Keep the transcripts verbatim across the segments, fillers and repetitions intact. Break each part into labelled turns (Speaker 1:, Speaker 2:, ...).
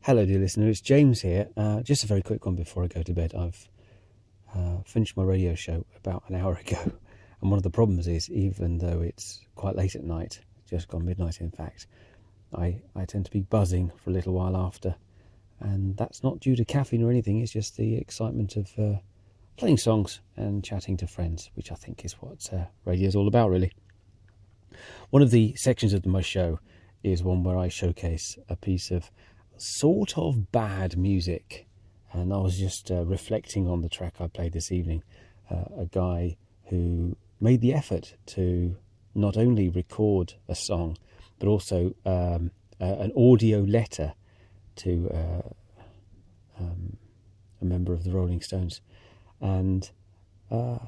Speaker 1: Hello, dear listener. It's James here. Uh, just a very quick one before I go to bed. I've uh, finished my radio show about an hour ago, and one of the problems is, even though it's quite late at night, just gone midnight in fact, I, I tend to be buzzing for a little while after, and that's not due to caffeine or anything. It's just the excitement of uh, playing songs and chatting to friends, which I think is what uh, radio is all about, really. One of the sections of my show is one where I showcase a piece of sort of bad music, and I was just uh, reflecting on the track I played this evening. Uh, a guy who made the effort to not only record a song but also um, uh, an audio letter to uh, um, a member of the Rolling Stones, and uh,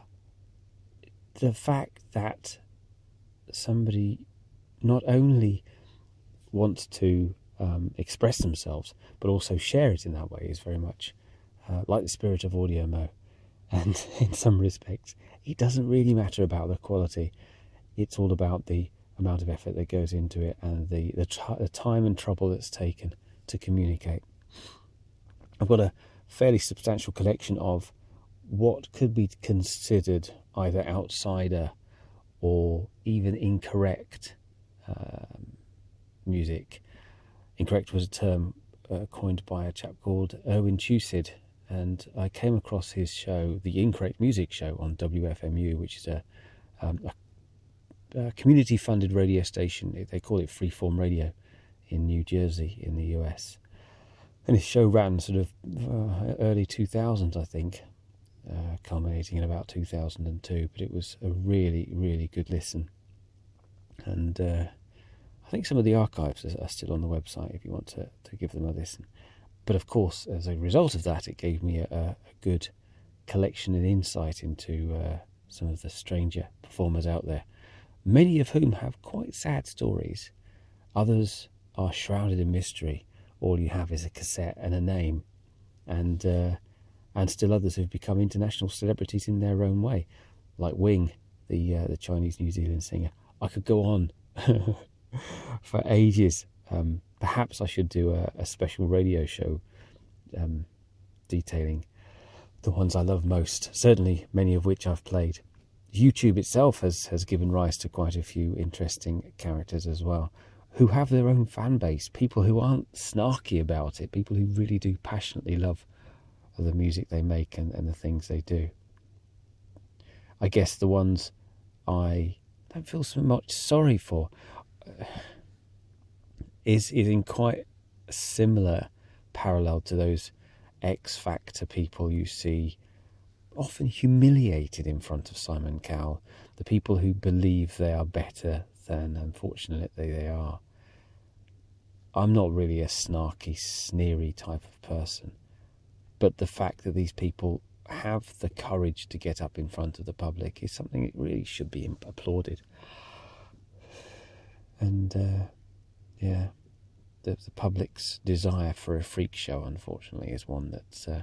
Speaker 1: the fact that somebody not only wants to Um, express themselves, but also share it in that way is very much uh, like the spirit of Audio Mo. And in some respects, it doesn't really matter about the quality. It's all about the amount of effort that goes into it and the, the, t- the time and trouble that's taken to communicate. I've got a fairly substantial collection of what could be considered either outsider or even incorrect um, music. Incorrect was a term uh, coined by a chap called Erwin Tusid, and I came across his show, the Incorrect Music Show, on W F M U, which is a, um, a, a community-funded radio station. They call it Freeform Radio in New Jersey in the U S. And his show ran sort of uh, early two thousands, I think, uh, culminating in about two thousand two, but it was a really, really good listen. And Uh, I think some of the archives are still on the website if you want to, to give them a listen. But of course, as a result of that, it gave me a, a good collection and insight into uh, some of the stranger performers out there, many of whom have quite sad stories. Others are shrouded in mystery. All you have is a cassette and a name. And uh, and still others who've become international celebrities in their own way, like Wing, the, uh, the Chinese New Zealand singer. I could go on for ages. Um, perhaps I should do a, a special radio show um, detailing the ones I love most, certainly many of which I've played. YouTube itself has, has given rise to quite a few interesting characters as well, who have their own fan base, people who aren't snarky about it, people who really do passionately love the music they make and, and the things they do. I guess the ones I don't feel so much sorry for is is in quite a similar parallel to those X Factor people you see often humiliated in front of Simon Cowell, the people who believe they are better than unfortunately they are. I'm not really a snarky, sneery type of person, but the fact that these people have the courage to get up in front of the public is something that really should be applauded. And uh, yeah, the, the public's desire for a freak show, unfortunately, is one that's uh,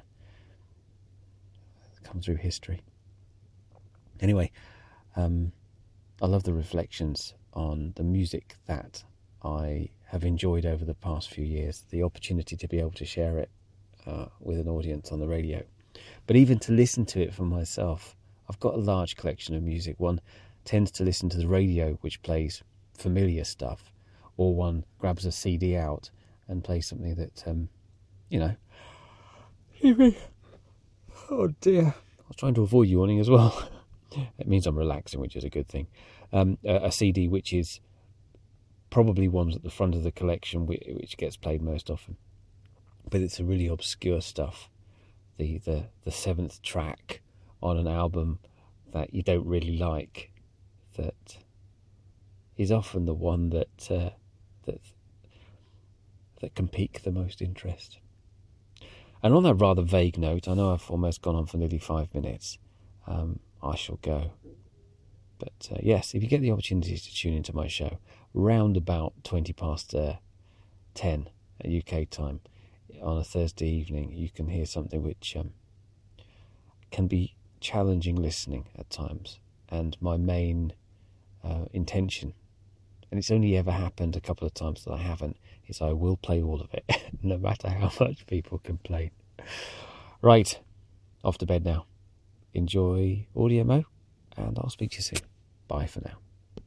Speaker 1: come through history. Anyway, um, I love the reflections on the music that I have enjoyed over the past few years, the opportunity to be able to share it uh, with an audience on the radio. But even to listen to it for myself, I've got a large collection of music. One tends to listen to the radio, which plays familiar stuff, or one grabs a C D out and plays something that, um, you know, oh dear, I was trying to avoid yawning as well. It means I'm relaxing, which is a good thing. Um, a, a C D which is probably one's at the front of the collection, which gets played most often, but it's a really obscure stuff. The, the, the seventh track on an album that you don't really like, that is often the one that uh, that that can pique the most interest. And on that rather vague note, I know I've almost gone on for nearly five minutes. Um, I shall go. But uh, yes, if you get the opportunity to tune into my show, round about twenty past uh, ten at U K time on a Thursday evening, you can hear something which um, can be challenging listening at times. And my main uh, intention and it's only ever happened a couple of times that I haven't, is I will play all of it, no matter how much people complain. Right, off to bed now. Enjoy Audio Mo, and I'll speak to you soon. Bye for now.